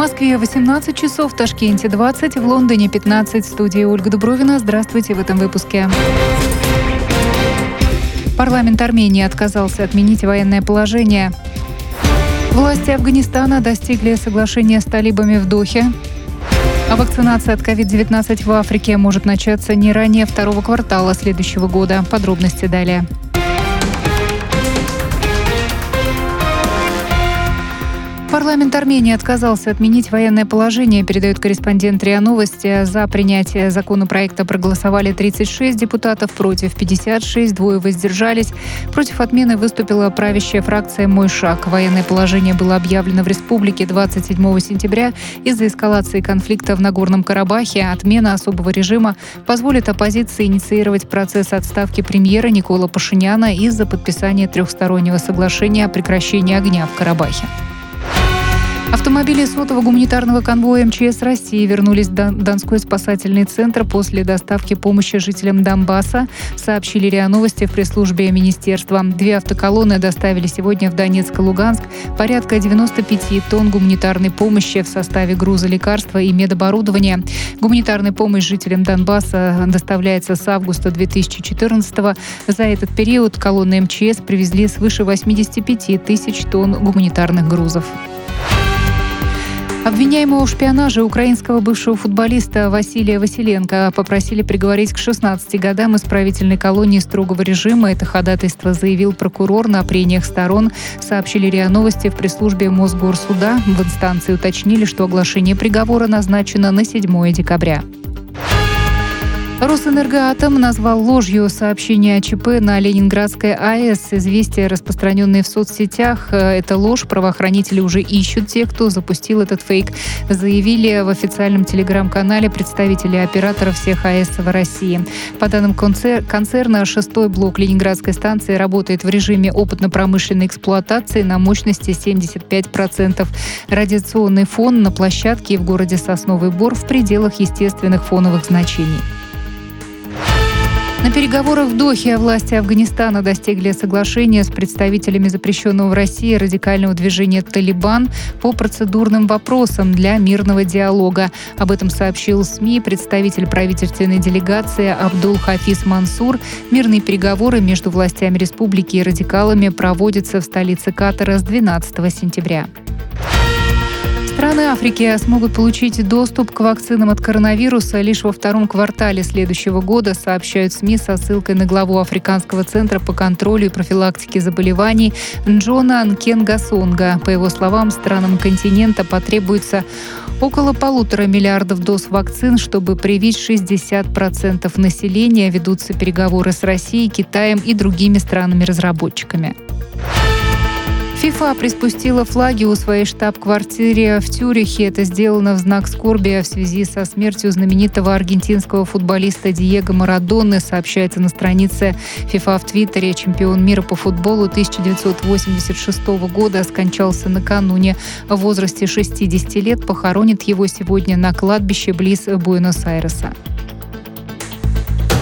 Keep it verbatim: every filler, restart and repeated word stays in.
Москве восемнадцать часов, в Ташкенте двадцать, в Лондоне пятнадцать. В студии Ольга Дубровина. Здравствуйте в этом выпуске. Парламент Армении отказался отменить военное положение. Власти Афганистана достигли соглашения с талибами в Дохе. А вакцинация от ковид девятнадцать в Африке может начаться не ранее второго квартала следующего года. Подробности далее. Парламент Армении отказался отменить военное положение, передает корреспондент РИА Новости. За принятие законопроекта проголосовали тридцать шесть депутатов, против пятьдесят шесть, двое воздержались. Против отмены выступила правящая фракция «Мой шаг». Военное положение было объявлено в республике двадцать седьмого сентября из-за эскалации конфликта в Нагорном Карабахе. Отмена особого режима позволит оппозиции инициировать процесс отставки премьера Никола Пашиняна из-за подписания трехстороннего соглашения о прекращении огня в Карабахе. Автомобили сотого гуманитарного конвоя МЧС России вернулись в Донской спасательный центр после доставки помощи жителям Донбасса, сообщили РИА Новости в пресс-службе министерства. Две автоколонны доставили сегодня в Донецк и Луганск порядка девяносто пять тонн гуманитарной помощи в составе груза лекарства и медоборудования. Гуманитарная помощь жителям Донбасса доставляется с августа две тысячи четырнадцатого. За этот период колонны МЧС привезли свыше восемьдесят пять тысяч тонн гуманитарных грузов. Обвиняемого в шпионаже украинского бывшего футболиста Василия Василенко попросили приговорить к шестнадцати годам исправительной колонии строгого режима. Это ходатайство заявил прокурор на прениях сторон, сообщили РИА Новости в пресс-службе Мосгорсуда. В инстанции уточнили, что оглашение приговора назначено на седьмое декабря. Росэнергоатом назвал ложью сообщение о ЧП на Ленинградской АЭС. Известия, распространенные в соцсетях, это ложь. Правоохранители уже ищут тех, кто запустил этот фейк, заявили в официальном телеграм-канале представители операторов всех АЭС в России. По данным концерна, шестой блок Ленинградской станции работает в режиме опытно-промышленной эксплуатации на мощности семьдесят пять процентов. Радиационный фон на площадке в городе Сосновый Бор в пределах естественных фоновых значений. На переговорах в Дохе власти Афганистана достигли соглашения с представителями запрещенного в России радикального движения «Талибан» по процедурным вопросам для мирного диалога. Об этом сообщил СМИ представитель правительственной делегации Абдул-Хафиз Мансур. Мирные переговоры между властями республики и радикалами проводятся в столице Катара с двенадцатого сентября. Страны Африки смогут получить доступ к вакцинам от коронавируса лишь во втором квартале следующего года, сообщают СМИ со ссылкой на главу Африканского центра по контролю и профилактике заболеваний Джона Нкенгасонга. По его словам, странам континента потребуется около полутора миллиардов доз вакцин, чтобы привить шестьдесят процентов населения. Ведутся переговоры с Россией, Китаем и другими странами-разработчиками. ФИФА приспустила флаги у своей штаб-квартиры в Цюрихе. Это сделано в знак скорби в связи со смертью знаменитого аргентинского футболиста Диего Марадоны, сообщается на странице ФИФА в Твиттере. Чемпион мира по футболу тысяча девятьсот восемьдесят шестого года скончался накануне в возрасте шестидесяти лет. Похоронят его сегодня на кладбище близ Буэнос-Айреса.